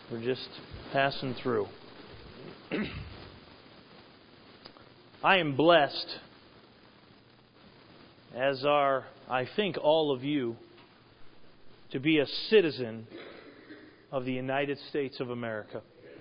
We're just passing through. I am blessed, as are, I think, all of you, to be a citizen of the United States of America.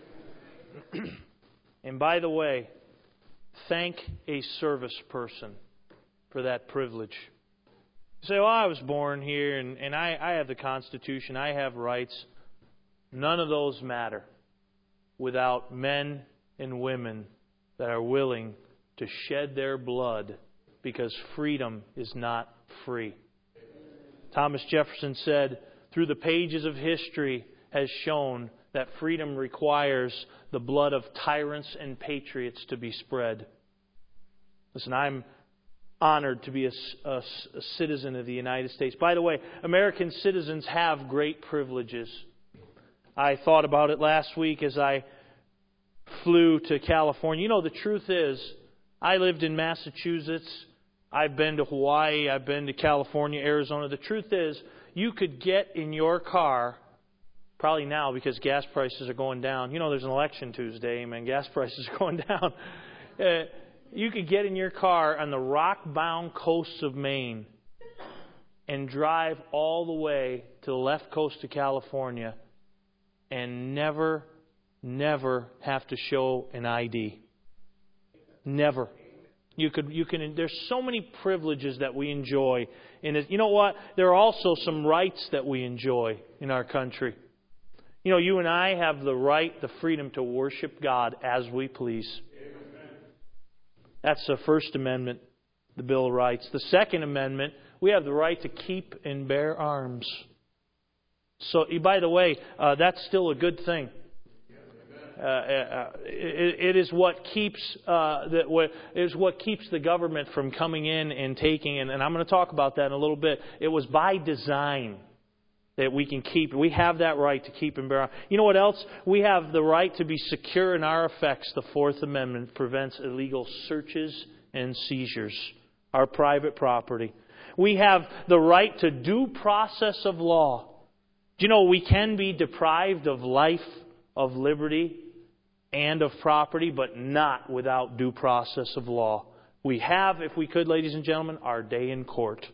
And by the way, thank a service person for that privilege. You say, well, I was born here and I have the Constitution, I have rights. None of those matter without men and women that are willing to shed their blood because freedom is not free. Thomas Jefferson said, through the pages of history has shown that freedom requires the blood of tyrants and patriots to be spread. Listen, I'm honored to be a citizen of the United States. By the way, American citizens have great privileges. I thought about it last week as I flew to California. You know, the truth is, I lived in Massachusetts. I've been to Hawaii. I've been to California, Arizona. The truth is, you could get in your car, probably now because gas prices are going down. You know, there's an election Tuesday, amen. Gas prices are going down. You could get in your car on the rock-bound coasts of Maine and drive all the way to the left coast of California and never have to show an ID. Never. You can. There's so many privileges that we enjoy. And you know what? There are also some rights that we enjoy in our country. You know, you and I have the right, the freedom to worship God as we please. That's the First Amendment, the Bill of Rights. The Second Amendment, we have the right to keep and bear arms. So, by the way, that's still a good thing. It is what keeps the government from coming in and taking, and I'm going to talk about that in a little bit. It was by design that we can keep. We have that right to keep and bear arms. You know what else? We have the right to be secure in our effects. The Fourth Amendment prevents illegal searches and seizures, our private property. We have the right to due process of law. Do you know we can be deprived of life, of liberty, and of property, but not without due process of law? We have, if we could, ladies and gentlemen, our day in court.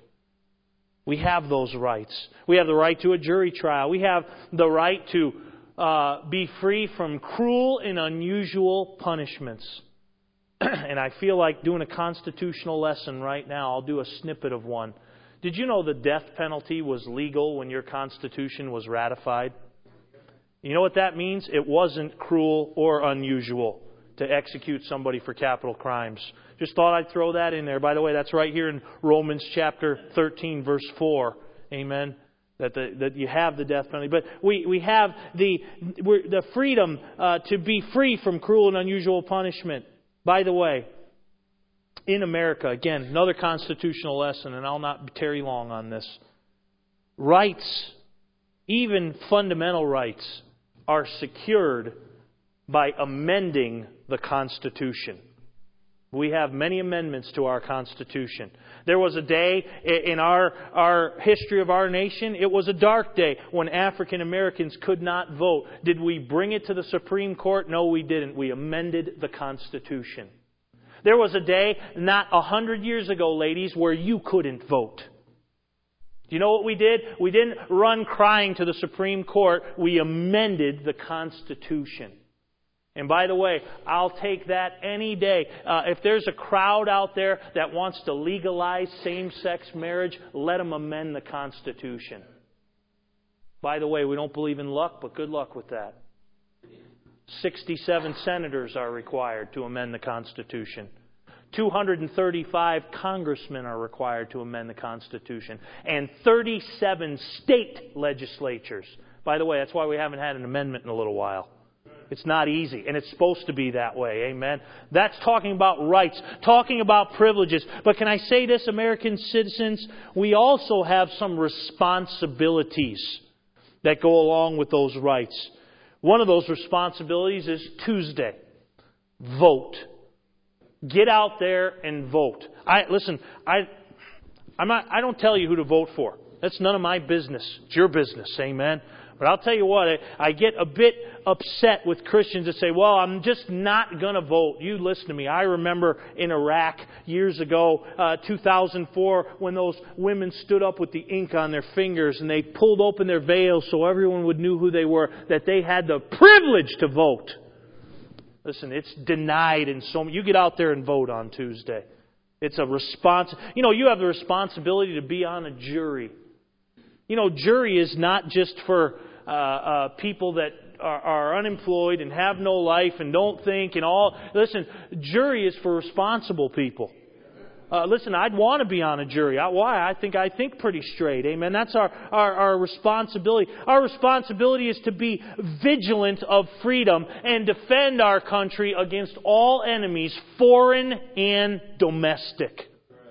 We have those rights. We have the right to a jury trial. We have the right to be free from cruel and unusual punishments. And I feel like doing a constitutional lesson right now. I'll do a snippet of one. Did you know the death penalty was legal when your Constitution was ratified? You know what that means? It wasn't cruel or unusual to execute somebody for capital crimes. Just thought I'd throw that in there. By the way, that's right here in Romans chapter 13, verse 4. Amen. That you have the death penalty. But we have the freedom to be free from cruel and unusual punishment. By the way, in America, again, another constitutional lesson, and I'll not tarry long on this. Rights, even fundamental rights, are secured by amending the Constitution. We have many amendments to our Constitution. There was a day in our history of our nation, it was a dark day when African Americans could not vote. Did we bring it to the Supreme Court? No, we didn't. We amended the Constitution. There was a day not 100 years ago, ladies, where you couldn't vote. Do you know what we did? We didn't run crying to the Supreme Court. We amended the Constitution. And by the way, I'll take that any day. If there's a crowd out there that wants to legalize same-sex marriage, let them amend the Constitution. By the way, we don't believe in luck, but good luck with that. 67 senators are required to amend the Constitution. 235 congressmen are required to amend the Constitution. And 37 state legislatures. By the way, that's why we haven't had an amendment in a little while. It's not easy, and it's supposed to be that way. Amen. That's talking about rights, talking about privileges. But can I say this, American citizens? We also have some responsibilities that go along with those rights. One of those responsibilities is Tuesday. Vote. Get out there and vote. I don't tell you who to vote for. That's none of my business. It's your business. Amen. But I'll tell you what, I get a bit upset with Christians that say, well, I'm just not going to vote. You listen to me. I remember in Iraq years ago, 2004, when those women stood up with the ink on their fingers and they pulled open their veils so everyone would know who they were, that they had the privilege to vote. Listen, it's denied in so many. You get out there and vote on Tuesday. It's a response. You have the responsibility to be on a jury. Jury is not just for people that are unemployed and have no life and don't think and all. Listen, jury is for responsible people. Listen, I'd want to be on a jury. Why? I think pretty straight. Amen. That's our responsibility. Our responsibility is to be vigilant of freedom and defend our country against all enemies, foreign and domestic.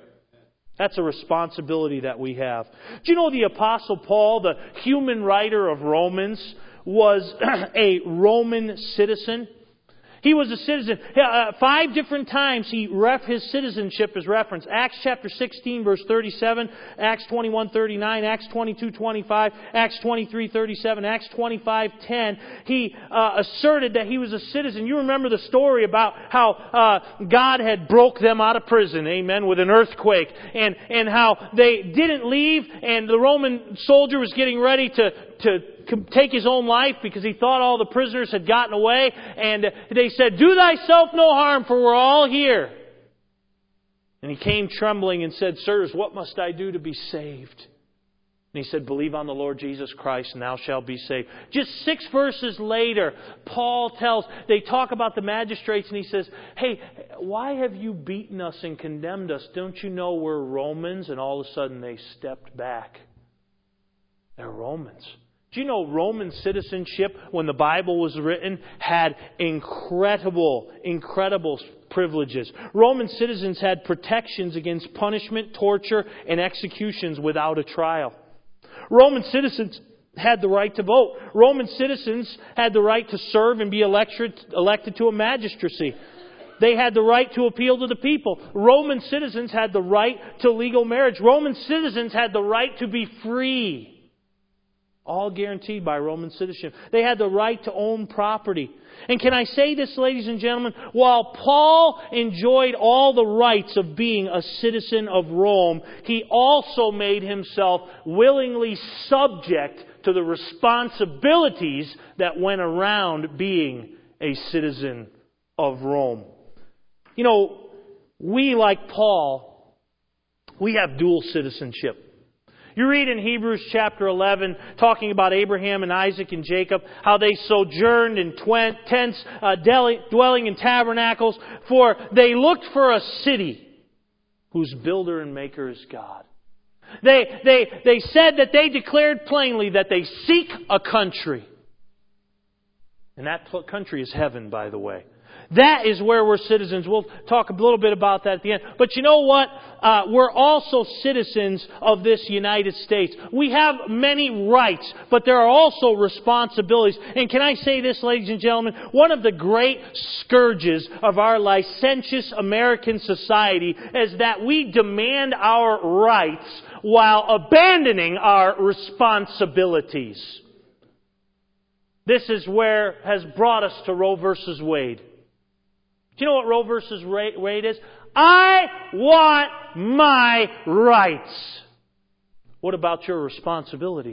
That's a responsibility that we have. Do you know the Apostle Paul, the human writer of Romans, was a Roman citizen? He was a citizen. 5 different times his citizenship is referenced. Acts chapter 16, verse 37, Acts 21, 39, Acts 22, 25, Acts 23, 37, Acts 25, 10. He asserted that he was a citizen. You remember the story about how God had broke them out of prison, amen, with an earthquake, and how they didn't leave, and the Roman soldier was getting ready to take his own life because he thought all the prisoners had gotten away. And they said, "Do thyself no harm, for we're all here." And he came trembling and said, "Sirs, what must I do to be saved?" And he said, "Believe on the Lord Jesus Christ, and thou shalt be saved." Just 6 verses later, Paul they talk about the magistrates, and he says, "Hey, why have you beaten us and condemned us? Don't you know we're Romans?" And all of a sudden they stepped back. They're Romans. Do you know Roman citizenship, when the Bible was written, had incredible privileges? Roman citizens had protections against punishment, torture, and executions without a trial. Roman citizens had the right to vote. Roman citizens had the right to serve and be elected to a magistracy. They had the right to appeal to the people. Roman citizens had the right to legal marriage. Roman citizens had the right to be free. All guaranteed by Roman citizenship. They had the right to own property. And can I say this, ladies and gentlemen? While Paul enjoyed all the rights of being a citizen of Rome, he also made himself willingly subject to the responsibilities that went around being a citizen of Rome. We, like Paul, we have dual citizenship. You read in Hebrews chapter 11, talking about Abraham and Isaac and Jacob, how they sojourned in tents, dwelling in tabernacles, for they looked for a city whose builder and maker is God. They said that they declared plainly that they seek a country. And that country is heaven, by the way. That is where we're citizens. We'll talk a little bit about that at the end. But you know what? We're also citizens of this United States. We have many rights, but there are also responsibilities. And can I say this, ladies and gentlemen? One of the great scourges of our licentious American society is that we demand our rights while abandoning our responsibilities. This is where has brought us to Roe versus Wade. Do you know what Roe versus Wade is? I want my rights. What about your responsibilities?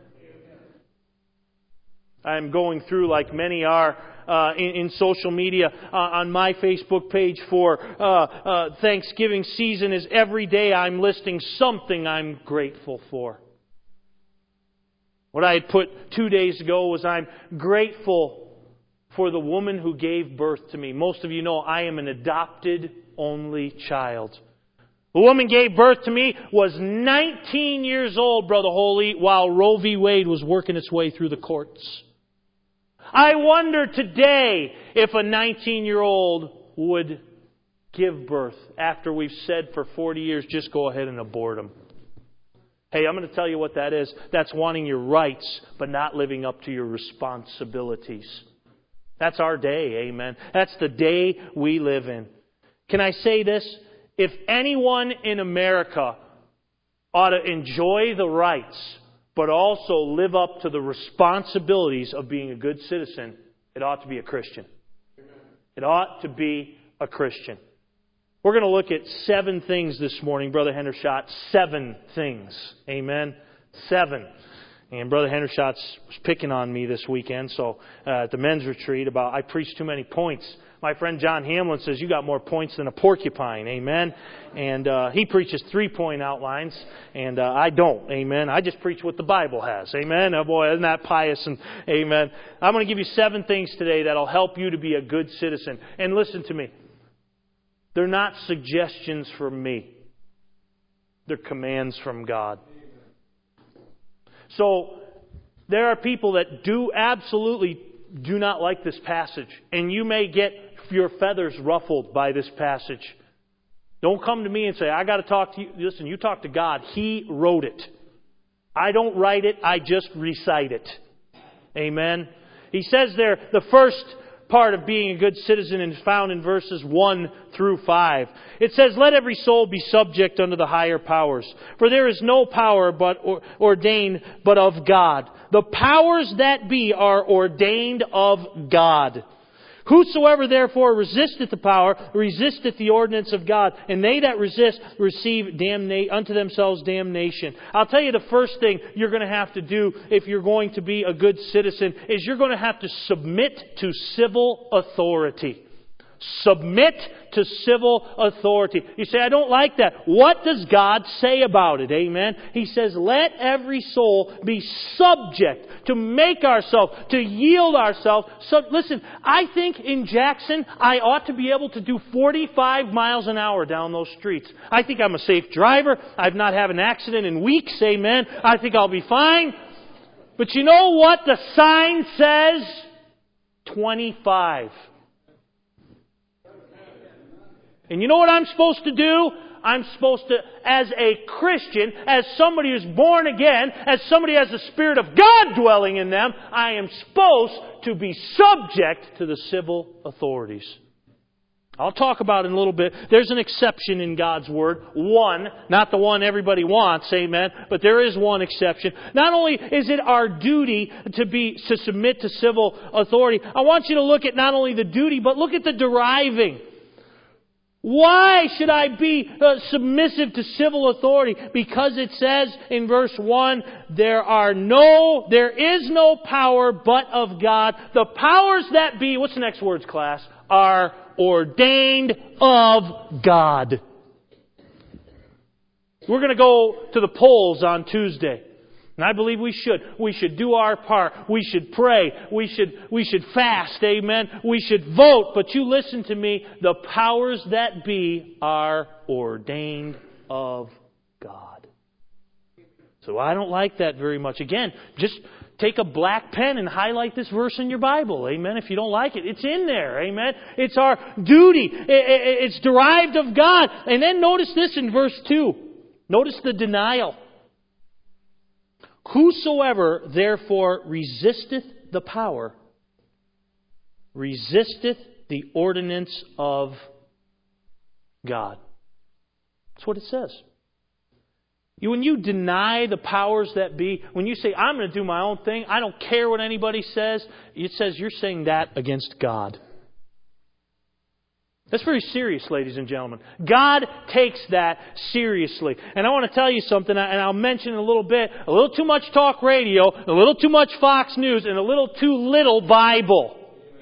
I'm going through, like many are, in social media, on my Facebook page for Thanksgiving season is every day I'm listing something I'm grateful for. What I had put 2 days ago was I'm grateful for the woman who gave birth to me. Most of you know I am an adopted only child. The woman gave birth to me was 19 years old, Brother Holy, while Roe v. Wade was working its way through the courts. I wonder today if a 19-year-old would give birth after we've said for 40 years, just go ahead and abort them. Hey, I'm going to tell you what that is. That's wanting your rights, but not living up to your responsibilities. That's our day, amen. That's the day we live in. Can I say this? If anyone in America ought to enjoy the rights but also live up to the responsibilities of being a good citizen, it ought to be a Christian. It ought to be a Christian. We're going to look at 7 things this morning, Brother Hendershot. 7 things. Amen. 7. And Brother Hendershot was picking on me this weekend, so at the men's retreat about I preach too many points. My friend John Hamlin says, you got more points than a porcupine. Amen. And he preaches 3-point outlines, and I don't. Amen. I just preach what the Bible has. Amen. Oh boy, isn't that pious? And amen. I'm going to give you 7 things today that'll help you to be a good citizen. And listen to me. They're not suggestions from me. They're commands from God. So, there are people that absolutely do not like this passage. And you may get your feathers ruffled by this passage. Don't come to me and say, I got to talk to you. Listen, you talk to God. He wrote it. I don't write it. I just recite it. Amen. He says there, the first part of being a good citizen is found in verses 1 through 5. It says, let every soul be subject unto the higher powers. For there is no power but ordained but of God. The powers that be are ordained of God. Whosoever therefore resisteth the power, resisteth the ordinance of God. And they that resist receive unto themselves damnation. I'll tell you the first thing you're going to have to do if you're going to be a good citizen is you're going to have to submit to civil authority. Submit to civil authority. You say, I don't like that. What does God say about it? Amen. He says, let every soul be subject, to make ourselves, to yield ourselves. So, listen, I think in Jackson, I ought to be able to do 45 miles an hour down those streets. I think I'm a safe driver. I've not had an accident in weeks. Amen. I think I'll be fine. But you know what the sign says? 25. And you know what I'm supposed to do? I'm supposed to, as a Christian, as somebody who's born again, as somebody who has the Spirit of God dwelling in them, I am supposed to be subject to the civil authorities. I'll talk about it in a little bit. There's an exception in God's Word. One, not the one everybody wants, amen, but there is one exception. Not only is it our duty to submit to civil authority, I want you to look at not only the duty, but look at the deriving. Why should I be submissive to civil authority? Because it says in verse 1, there is no power but of God. The powers that be, what's the next words, class? Are ordained of God. We're going to go to the polls on Tuesday. And I believe we should. We should do our part. We should pray. We should fast. Amen. We should vote. But you listen to me. The powers that be are ordained of God. So I don't like that very much. Again, just take a black pen and highlight this verse in your Bible. Amen. If you don't like it, it's in there. Amen. It's our duty. It's derived of God. And then notice this in verse 2. Notice the denial. Whosoever therefore resisteth the power, resisteth the ordinance of God. That's what it says. When you deny the powers that be, when you say, I'm going to do my own thing, I don't care what anybody says, it says you're saying that against God. That's very serious, ladies and gentlemen. God takes that seriously. And I want to tell you something, and I'll mention in a little bit, a little too much talk radio, a little too much Fox News, and a little too little Bible.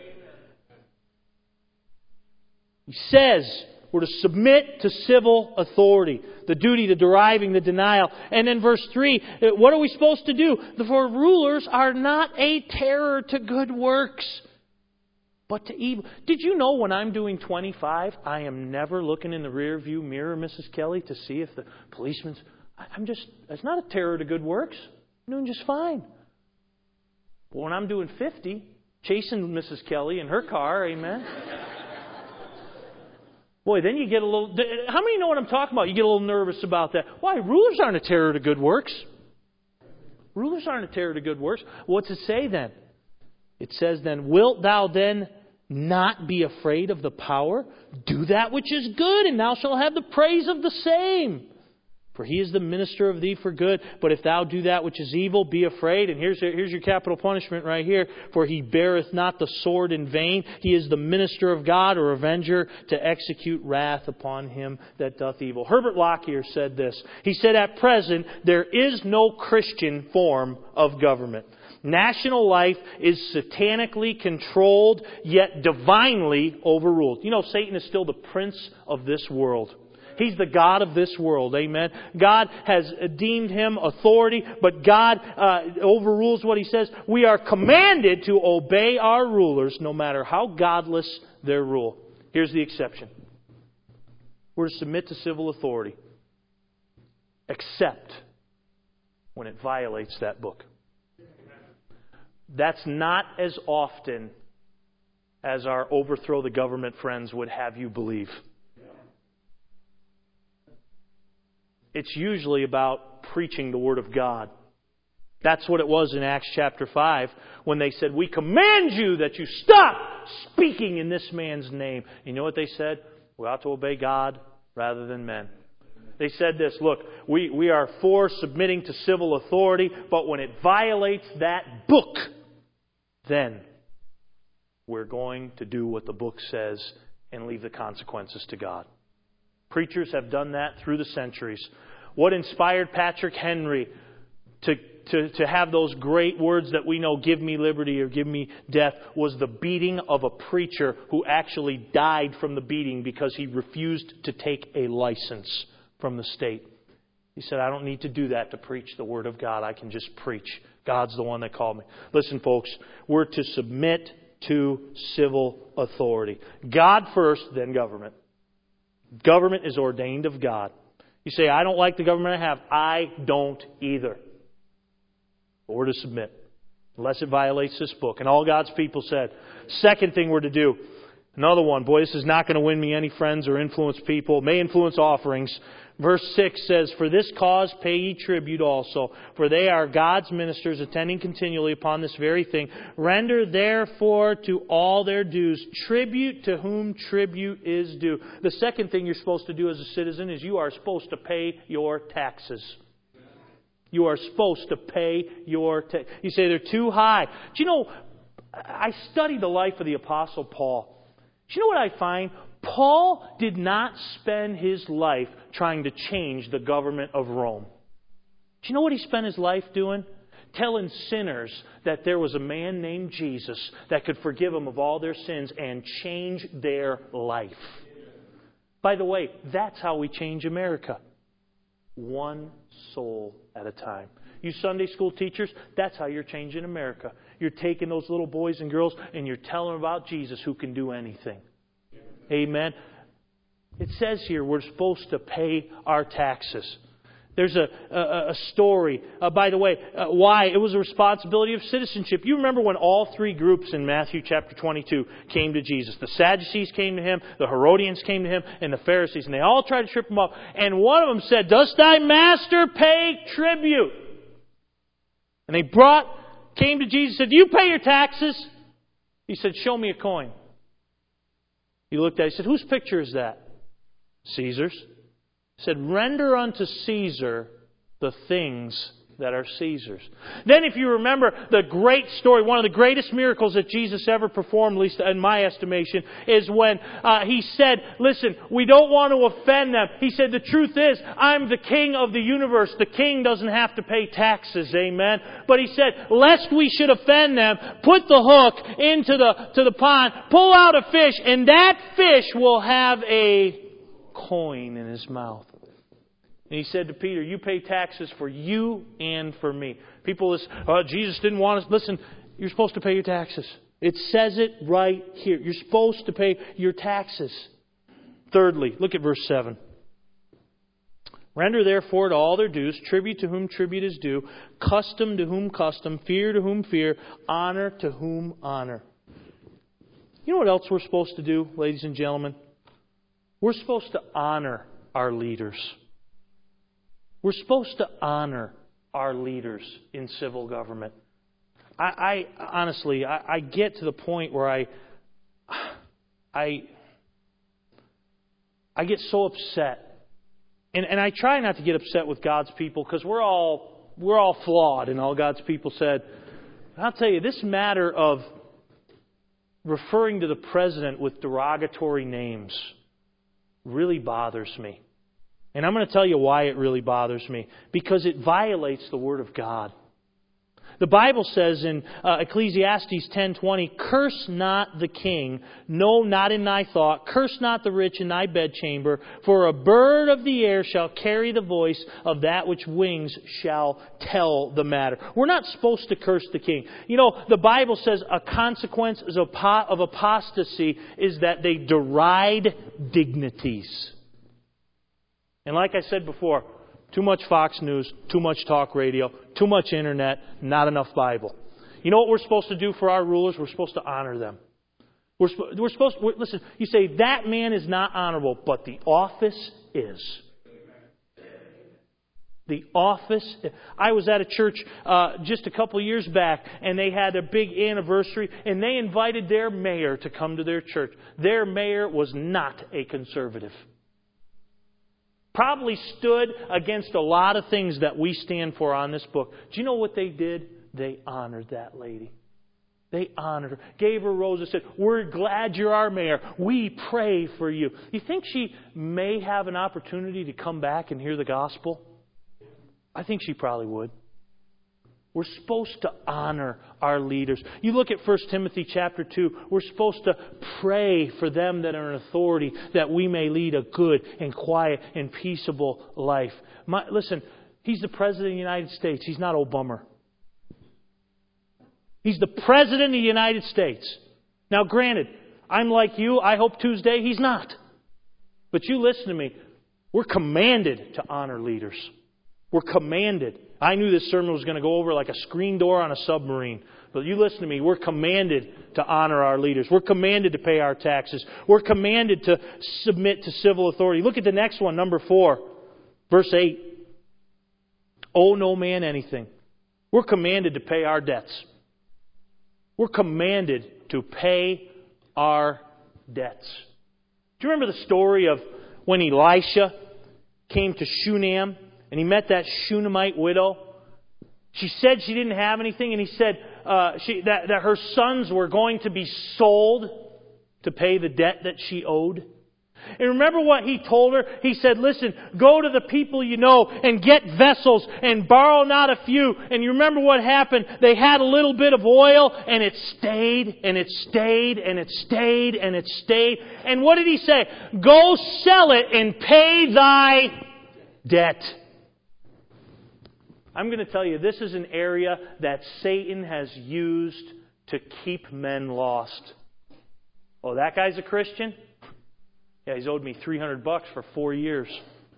He says we're to submit to civil authority. The duty, the deriving, the denial. And then verse 3, what are we supposed to do? For rulers are not a terror to good works, but to evil. Did you know when I'm doing 25, I am never looking in the rear view mirror, Mrs. Kelly, to see if the policeman's... it's not a terror to good works. I'm doing just fine. But when I'm doing 50, chasing Mrs. Kelly in her car, amen. Boy, then you get a little... How many know what I'm talking about? You get a little nervous about that. Why? Rulers aren't a terror to good works. Rulers aren't a terror to good works. What's it say then? It says then, wilt thou then not be afraid of the power? Do that which is good, and thou shalt have the praise of the same. For he is the minister of thee for good. But if thou do that which is evil, be afraid. And here's your capital punishment right here. For he beareth not the sword in vain. He is the minister of God, or avenger, to execute wrath upon him that doth evil. Herbert Lockyer said this. He said, at present, there is no Christian form of government. National life is satanically controlled, yet divinely overruled. You know, Satan is still the prince of this world. He's the God of this world. Amen. God has deemed him authority, but God overrules what he says. We are commanded to obey our rulers, no matter how godless their rule. Here's the exception. We're to submit to civil authority, except when it violates that book. That's not as often as our overthrow the government friends would have you believe. It's usually about preaching the Word of God. That's what it was in Acts chapter 5 when they said, we command you that you stop speaking in this man's name. You know what they said? We ought to obey God rather than men. They said this, look, we are for submitting to civil authority, but when it violates that book, then we're going to do what the book says and leave the consequences to God. Preachers have done that through the centuries. What inspired Patrick Henry to have those great words that we know, give me liberty or give me death, was the beating of a preacher who actually died from the beating because he refused to take a license from the state. He said, I don't need to do that to preach the Word of God. I can just preach. God's the one that called me. Listen, folks, we're to submit to civil authority. God first, then government. Government is ordained of God. You say, I don't like the government I have. I don't either. But we're to submit, unless it violates this book. And all God's people said. Second thing we're to do. Another one. Boy, this is not going to win me any friends or influence people. May influence offerings. Verse 6 says, for this cause pay ye tribute also, for they are God's ministers, attending continually upon this very thing. Render therefore to all their dues, tribute to whom tribute is due. The second thing you're supposed to do as a citizen is you are supposed to pay your taxes. You are supposed to pay your taxes. You say they're too high. Do you know, I studied the life of the Apostle Paul. Do you know what I find? Paul did not spend his life trying to change the government of Rome. Do you know what he spent his life doing? Telling sinners that there was a man named Jesus that could forgive them of all their sins and change their life. By the way, that's how we change America. One soul at a time. You Sunday school teachers, that's how you're changing America. You're taking those little boys and girls and you're telling them about Jesus who can do anything. Amen. It says here we're supposed to pay our taxes. There's a story, by the way, why it was a responsibility of citizenship. You remember when all three groups in Matthew chapter 22 came to Jesus. The Sadducees came to Him, the Herodians came to Him, and the Pharisees. And they all tried to trip Him up. And one of them said, does thy master pay tribute? And they came to Jesus and said, do you pay your taxes? He said, show me a coin. He looked at it, he said, whose picture is that? Caesar's. He said, render unto Caesar the things that are Caesar's. Then if you remember the great story, one of the greatest miracles that Jesus ever performed, at least in my estimation, is when He said, listen, we don't want to offend them. He said, the truth is, I'm the king of the universe. The king doesn't have to pay taxes, amen? But He said, lest we should offend them, put the hook into the pond, pull out a fish, and that fish will have a coin in his mouth. And He said to Peter, you pay taxes for you and for me. People listen, Jesus didn't want us. Listen, you're supposed to pay your taxes. It says it right here. You're supposed to pay your taxes. Thirdly, look at verse 7. Render therefore to all their dues, tribute to whom tribute is due, custom to whom custom, fear to whom fear, honor to whom honor. You know what else we're supposed to do, ladies and gentlemen? We're supposed to honor our leaders. We're supposed to honor our leaders in civil government. I honestly get to the point where I get so upset And I try not to get upset with God's people because we're all flawed, and all God's people said. I'll tell you, this matter of referring to the president with derogatory names really bothers me. And I'm going to tell you why it really bothers me. Because it violates the Word of God. The Bible says in Ecclesiastes 10:20, "Curse not the king, no, not in thy thought. Curse not the rich in thy bedchamber. For a bird of the air shall carry the voice of that which wings shall tell the matter." We're not supposed to curse the king. You know, the Bible says a consequence of apostasy is that they deride dignities. And like I said before, too much Fox News, too much talk radio, too much internet, not enough Bible. You know what we're supposed to do for our rulers? We're supposed to honor them. Listen, you say, that man is not honorable, but the office is. The office. I was at a church just a couple years back, and they had a big anniversary, and they invited their mayor to come to their church. Their mayor was not a conservative. Probably stood against a lot of things that we stand for on this book. Do you know what they did? They honored that lady. They honored her. Gave her roses. Said, "We're glad you're our mayor. We pray for you." You think she may have an opportunity to come back and hear the gospel? I think she probably would. We're supposed to honor our leaders. You look at 1 Timothy chapter 2. We're supposed to pray for them that are in authority, that we may lead a good and quiet and peaceable life. Listen, he's the President of the United States. He's not Obama. He's the President of the United States. Now, granted, I'm like you. I hope Tuesday he's not. But you listen to me. We're commanded to honor leaders. We're commanded. I knew this sermon was going to go over like a screen door on a submarine. But you listen to me. We're commanded to honor our leaders. We're commanded to pay our taxes. We're commanded to submit to civil authority. Look at the next one, number 4, verse 8. Owe no man anything. We're commanded to pay our debts. We're commanded to pay our debts. Do you remember the story of when Elisha came to Shunem? And he met that Shunammite widow. She said she didn't have anything, and he said that her sons were going to be sold to pay the debt that she owed. And remember what he told her? He said, "Listen, go to the people you know and get vessels and borrow not a few." And you remember what happened? They had a little bit of oil, and it stayed, and it stayed, and it stayed, and it stayed. And what did he say? "Go sell it and pay thy debt." I'm going to tell you, this is an area that Satan has used to keep men lost. Oh, that guy's a Christian? Yeah, he's owed me $300 for 4 years.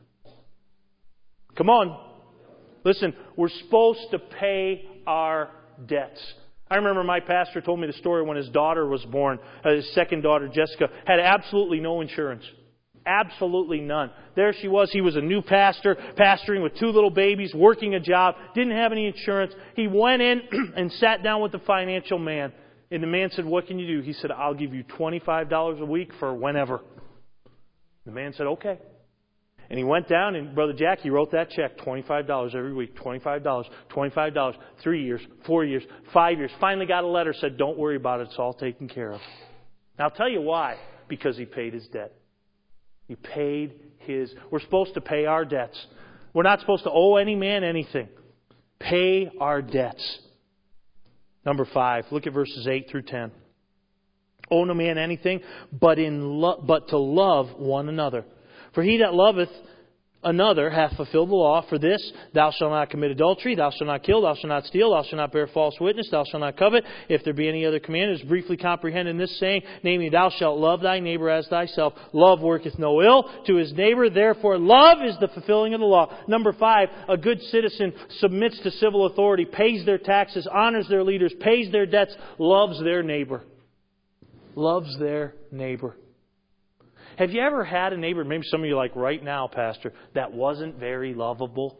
Come on. Listen, we're supposed to pay our debts. I remember my pastor told me the story when his daughter was born. His second daughter, Jessica, had absolutely no insurance. Absolutely none. There she was. He was a new pastor, pastoring with 2 little babies, working a job, didn't have any insurance. He went in and sat down with the financial man. And the man said, "What can you do?" He said, "I'll give you $25 a week for whenever." The man said, "Okay." And he went down, and Brother Jack, he wrote that check, $25 every week, $25, $25, 3 years, 4 years, 5 years. Finally got a letter, said, "Don't worry about it, it's all taken care of." Now I'll tell you why. Because he paid his debt. He paid his... We're supposed to pay our debts. We're not supposed to owe any man anything. Pay our debts. Number 5, look at verses 8 through 10. Owe no man anything, but to love one another. For he that loveth another hath fulfilled the law. For this, thou shalt not commit adultery, thou shalt not kill, thou shalt not steal, thou shalt not bear false witness, thou shalt not covet. If there be any other command, it is briefly comprehended in this saying, namely, thou shalt love thy neighbor as thyself. Love worketh no ill to his neighbor. Therefore, love is the fulfilling of the law. Number 5, a good citizen submits to civil authority, pays their taxes, honors their leaders, pays their debts, loves their neighbor. Loves their neighbor. Have you ever had a neighbor, maybe some of you like right now, Pastor, that wasn't very lovable?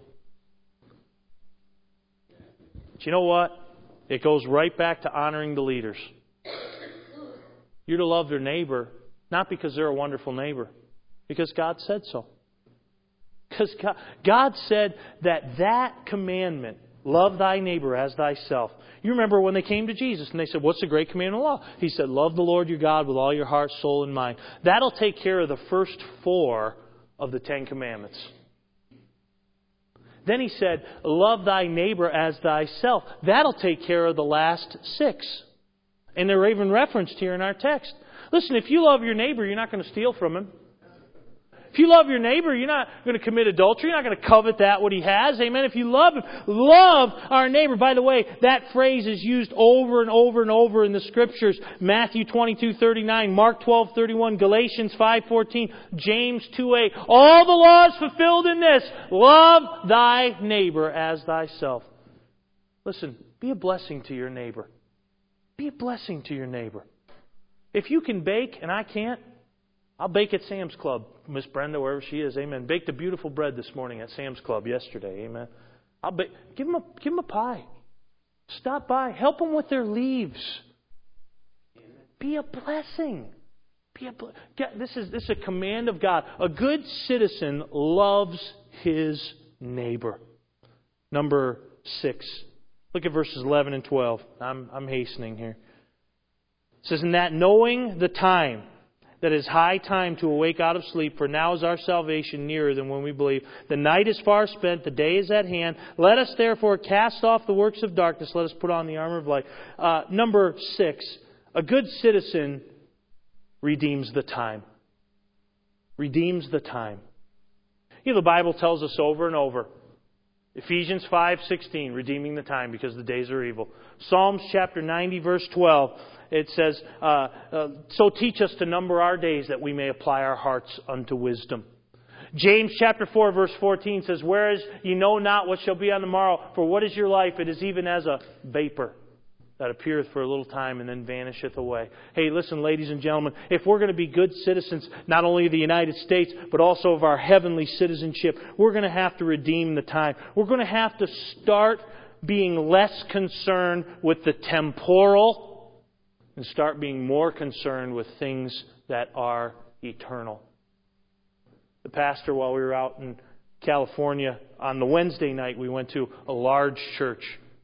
But you know what? It goes right back to honoring the leaders. You're to love their neighbor, not because they're a wonderful neighbor, because God said so. Because God said that commandment, love thy neighbor as thyself. You remember when they came to Jesus and they said, what's the great commandment of the law? He said, love the Lord your God with all your heart, soul, and mind. That'll take care of the first 4 of the 10 commandments. Then He said, love thy neighbor as thyself. That'll take care of the last 6. And they're even referenced here in our text. Listen, if you love your neighbor, you're not going to steal from him. If you love your neighbor, you're not going to commit adultery. You're not going to covet that what he has. Amen. If you love him, love our neighbor. By the way, that phrase is used over and over and over in the Scriptures. Matthew 22:39, Mark 12:31, Galatians 5:14, James 2:8. All the laws fulfilled in this. Love thy neighbor as thyself. Listen, be a blessing to your neighbor. Be a blessing to your neighbor. If you can bake and I can't, I'll bake at Sam's Club. Miss Brenda, wherever she is, amen. Baked a beautiful bread this morning at Sam's Club yesterday, amen. I'll bake. Give them a pie. Stop by. Help them with their leaves. Be a blessing. This is a command of God. A good citizen loves his neighbor. Number 6. Look at verses 11 and 12. I'm hastening here. It says, in that knowing the time, that it is high time to awake out of sleep, for now is our salvation nearer than when we believe. The night is far spent, the day is at hand. Let us therefore cast off the works of darkness. Let us put on the armor of light. Number 6, a good citizen redeems the time. Redeems the time. You know, the Bible tells us over and over. Ephesians 5:16, redeeming the time because the days are evil. Psalms chapter 90, verse 12. It says, so teach us to number our days that we may apply our hearts unto wisdom. James chapter 4 verse 14 says, whereas ye know not what shall be on the morrow, for what is your life? It is even as a vapor that appeareth for a little time and then vanisheth away. Hey, listen, ladies and gentlemen, if we're going to be good citizens, not only of the United States, but also of our heavenly citizenship, we're going to have to redeem the time. We're going to have to start being less concerned with the temporal and start being more concerned with things that are eternal. The pastor, while we were out in California, on the Wednesday night, we went to a large church.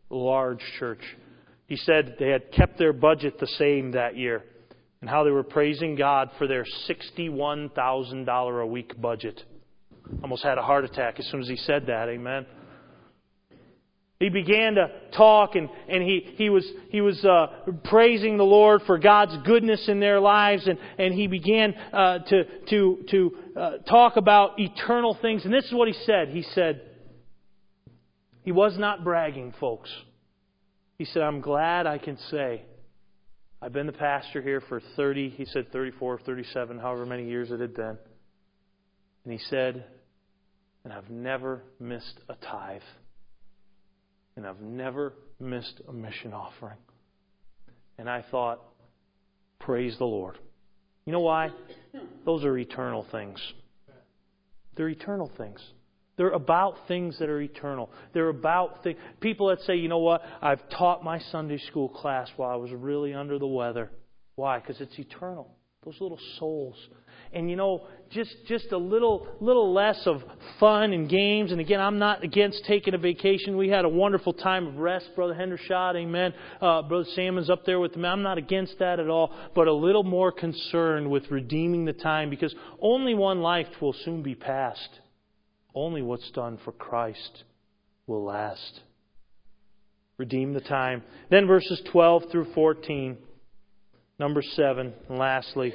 He said they had kept their budget the same that year, and how they were praising God for their $61,000 a week budget. Almost had a heart attack as soon as he said that. Amen. He began to talk, and he was praising the Lord for God's goodness in their lives, and he began to talk about eternal things. And this is what he said. He said, he was not bragging, folks. He said, I'm glad I can say I've been the pastor here for 34, 37, however many years it had been. And he said, and I've never missed a tithe. And I've never missed a mission offering. And I thought, praise the Lord. You know why? Those are eternal things. They're eternal things. They're about things that are eternal. They're about things. People that say, you know what? I've taught my Sunday school class while I was really under the weather. Why? Because it's eternal. Those little souls. And you know, just a little less of fun and games. And again, I'm not against taking a vacation. We had a wonderful time of rest. Brother Hendershot, amen. Brother Salmon's up there with me. I'm not against that at all. But a little more concerned with redeeming the time. Because only one life will soon be passed. Only what's done for Christ will last. Redeem the time. Then verses 12 through 14. Number 7. And lastly,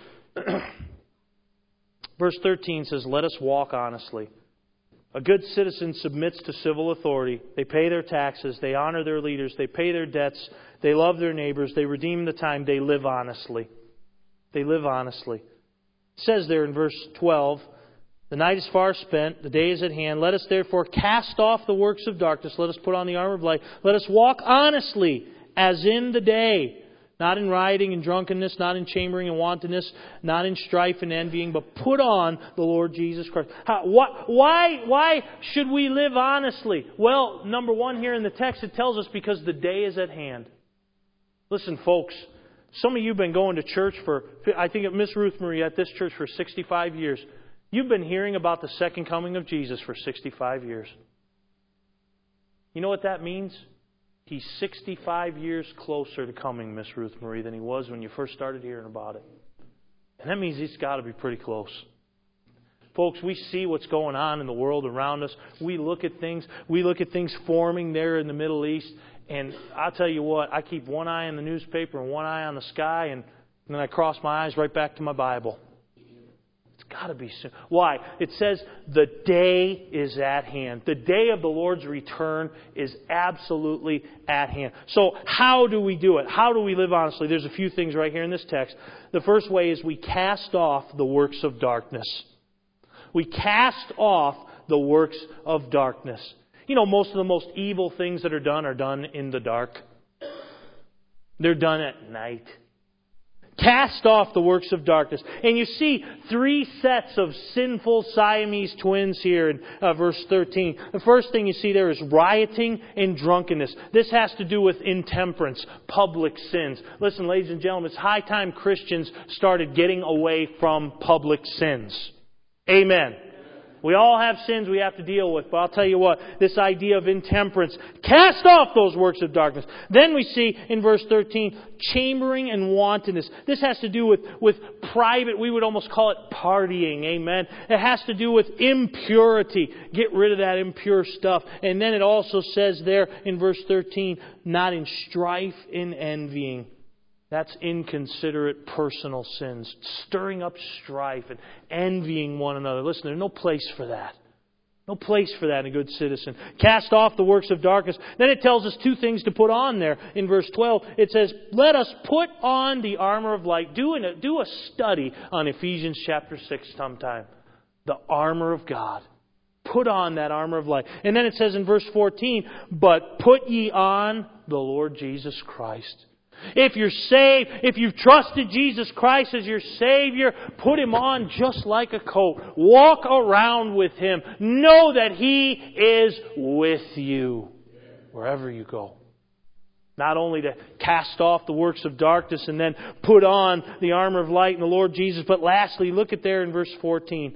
verse 13 says, let us walk honestly. A good citizen submits to civil authority. They pay their taxes. They honor their leaders. They pay their debts. They love their neighbors. They redeem the time. They live honestly. They live honestly. It says there in verse 12, the night is far spent, the day is at hand. Let us therefore cast off the works of darkness. Let us put on the armor of light. Let us walk honestly as in the day. Not in rioting and drunkenness, not in chambering and wantonness, not in strife and envying, but put on the Lord Jesus Christ. Why should we live honestly? Well, number one here in the text, it tells us because the day is at hand. Listen, folks, some of you have been going to church for, I think Miss Ruth Marie at this church for 65 years. You've been hearing about the second coming of Jesus for 65 years. You know what that means? He's 65 years closer to coming, Miss Ruth Marie, than he was when you first started hearing about it. And that means he's got to be pretty close. Folks, we see what's going on in the world around us. We look at things forming there in the Middle East. And I'll tell you what, I keep one eye on the newspaper and one eye on the sky, and then I cross my eyes right back to my Bible. It's got to be soon. Why? It says the day is at hand. The day of the Lord's return is absolutely at hand. So how do we do it? How do we live honestly? There's a few things right here in this text. The first way is we cast off the works of darkness. We cast off the works of darkness. You know, most of the most evil things that are done in the dark. They're done at night. Cast off the works of darkness. And you see 3 sets of sinful Siamese twins here in verse 13. The first thing you see there is rioting and drunkenness. This has to do with intemperance, public sins. Listen, ladies and gentlemen, it's high time Christians started getting away from public sins. Amen. We all have sins we have to deal with. But I'll tell you what, this idea of intemperance, cast off those works of darkness. Then we see in verse 13, chambering and wantonness. This has to do with private, we would almost call it partying. Amen. It has to do with impurity. Get rid of that impure stuff. And then it also says there in verse 13, not in strife and envying. That's inconsiderate personal sins. Stirring up strife and envying one another. Listen, there's no place for that. No place for that in a good citizen. Cast off the works of darkness. Then it tells us 2 things to put on there. In verse 12, it says, let us put on the armor of light. Do a study on Ephesians chapter 6 sometime. The armor of God. Put on that armor of light. And then it says in verse 14, but put ye on the Lord Jesus Christ. If you're saved, if you've trusted Jesus Christ as your Savior, put Him on just like a coat. Walk around with Him. Know that He is with you wherever you go. Not only to cast off the works of darkness and then put on the armor of light in the Lord Jesus, but lastly, look at there in verse 14.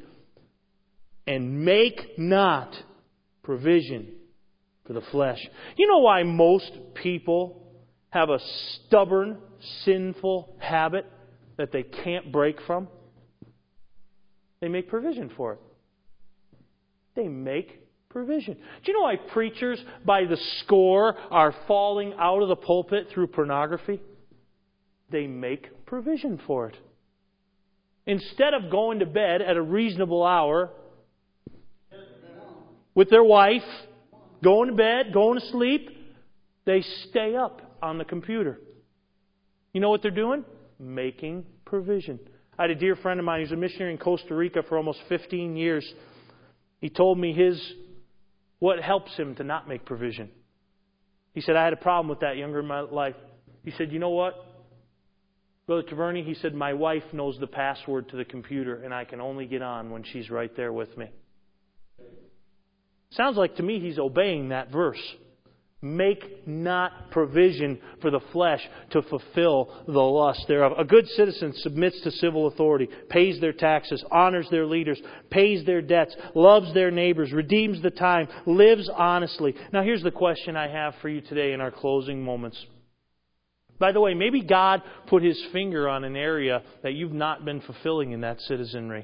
And make not provision for the flesh. You know why most people have a stubborn, sinful habit that they can't break from? They make provision for it. They make provision. Do you know why preachers by the score are falling out of the pulpit through pornography? They make provision for it. Instead of going to bed at a reasonable hour with their wife, going to bed, going to sleep, they stay up on the computer. You know what they're doing? Making provision. I had a dear friend of mine who's a missionary in Costa Rica for almost 15 years. He told me what helps him to not make provision. He said, I had a problem with that younger in my life. He said, you know what? Brother Taverny, he said, my wife knows the password to the computer and I can only get on when she's right there with me. Sounds like to me he's obeying that verse. Make not provision for the flesh to fulfill the lust thereof. A good citizen submits to civil authority, pays their taxes, honors their leaders, pays their debts, loves their neighbors, redeems the time, lives honestly. Now here's the question I have for you today in our closing moments. By the way, maybe God put His finger on an area that you've not been fulfilling in that citizenry.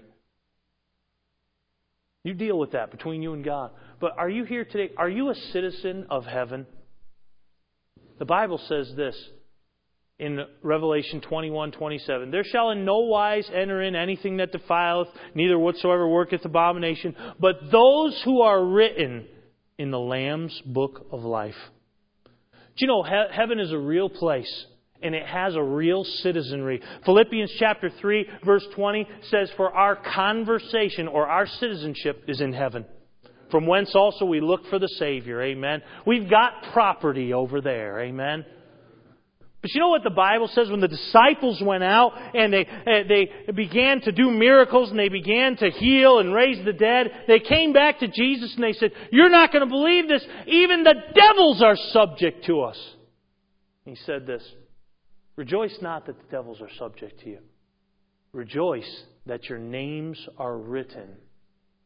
You deal with that between you and God. But are you here today? Are you a citizen of heaven? The Bible says this in Revelation 21:27. There shall in no wise enter in anything that defileth, neither whatsoever worketh abomination, but those who are written in the Lamb's book of life. Do you know heaven is a real place? And it has a real citizenry. Philippians chapter 3, verse 20 says, for our conversation or our citizenship is in heaven, from whence also we look for the Savior. Amen. We've got property over there. Amen. But you know what the Bible says? When the disciples went out and they began to do miracles and they began to heal and raise the dead, they came back to Jesus and they said, you're not going to believe this. Even the devils are subject to us. He said this, rejoice not that the devils are subject to you. Rejoice that your names are written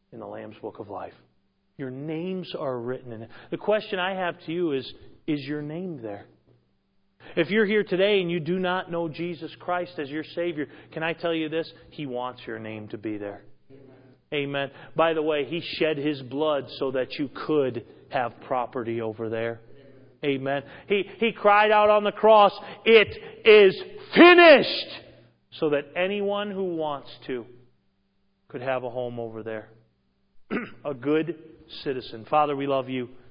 in the Lamb's Book of Life. Your names are written in it. The question I have to you is your name there? If you're here today and you do not know Jesus Christ as your Savior, can I tell you this? He wants your name to be there. Amen. By the way, He shed His blood so that you could have property over there. Amen. He cried out on the cross, "It is finished," so that anyone who wants to could have a home over there. A good citizen. Father, we love You.